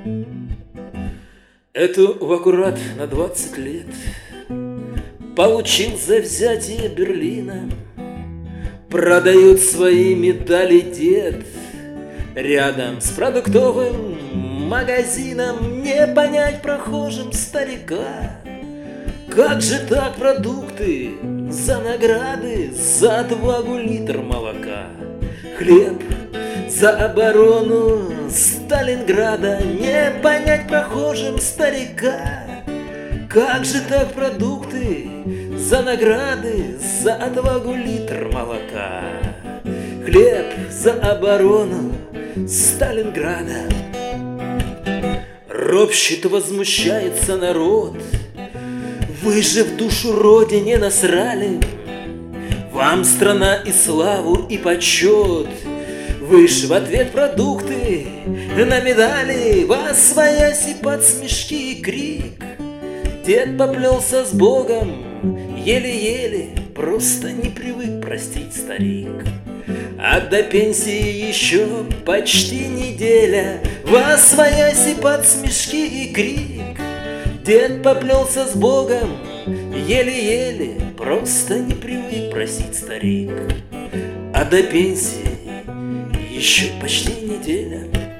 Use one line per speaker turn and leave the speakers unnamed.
Эту в аккурат на 20 лет получил за взятие Берлина. Продает свои медали дед рядом с продуктовым магазином. Не понять прохожим старика, как же так продукты за награды, за отвагу литр молока, хлеб за оборону Сталинграда. Не понять прохожим старика, как же так продукты за награды, за отвагу литр молока, хлеб за оборону Сталинграда. Ропщет, возмущается народ: вы же в душу родине насрали, вам страна и славу, и почет. Вы ж в ответ продукты на медали, восвоясь и под смешки и крик. Дед поплелся с Богом еле-еле, просто не привык простить старик. А до пенсии еще почти неделя, восвоясь и под смешки и крик. Дед поплелся с Богом еле-еле, просто не привык просить старик. А до пенсии еще почти неделя.